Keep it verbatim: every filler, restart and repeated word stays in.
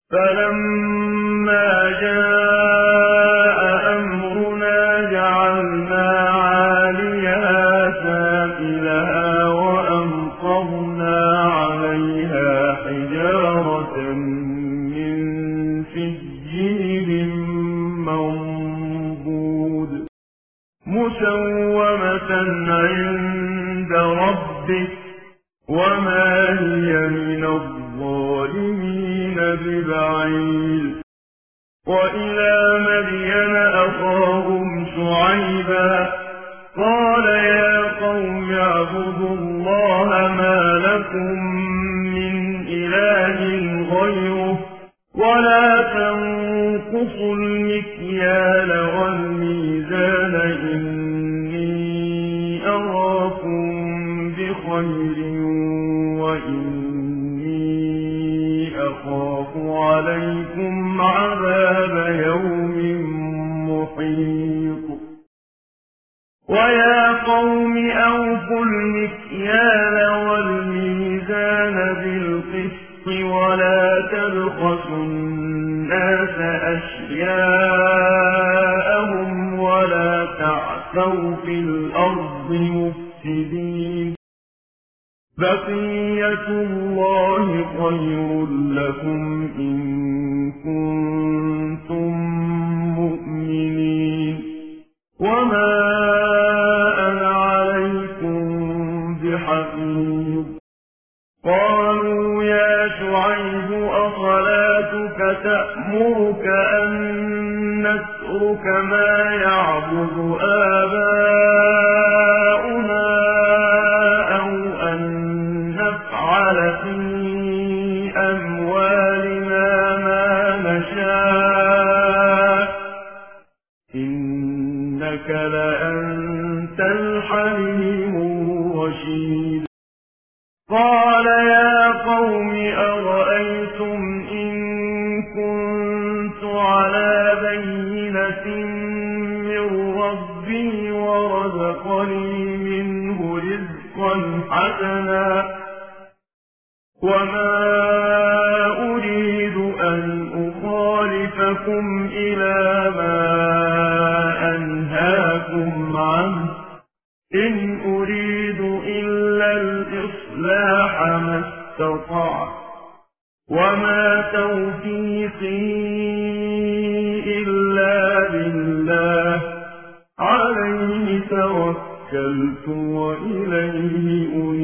فلما جاء أمرنا جعلنا عاليها سافلها وأمطرنا عليها حجارة من سجيل منضود مسومة عند ربك وما هي من الظالمين ببعيد. وإلى مدين أخاهم شعيبا قال يا قوم اعبدوا الله ما لكم من إله غيره ولا تنقصوا المكيال والميزان إني أراكم بخير وإني أخاف عليكم عذاب يوم محيط. ويا قوم أوفوا المكيال والميزان بالقسط ولا تبخسوا الناس أشياءهم ولا تعثوا في الأرض مفسدين. بقية الله خير لكم إن كنتم مؤمنين وما أنا عليكم بحفيظ. قالوا يا شعيب أصلاتك تأمرك أن نترك ما يعبد آباؤنا أو أن نفعل في أموالنا ما نشاء إنك لأنت الحليم الرشيد. قال يا قوم أرأيتم إن كنت على بينة من ربي ورزقني منه رزقا حسنا وما أريد أن أخالفكم إلى ما أنهاكم عنه إن أريد إلا الإصلاح ما استطعت وما توفيقي إلا بالله عليه توكلت وإليه أنيب.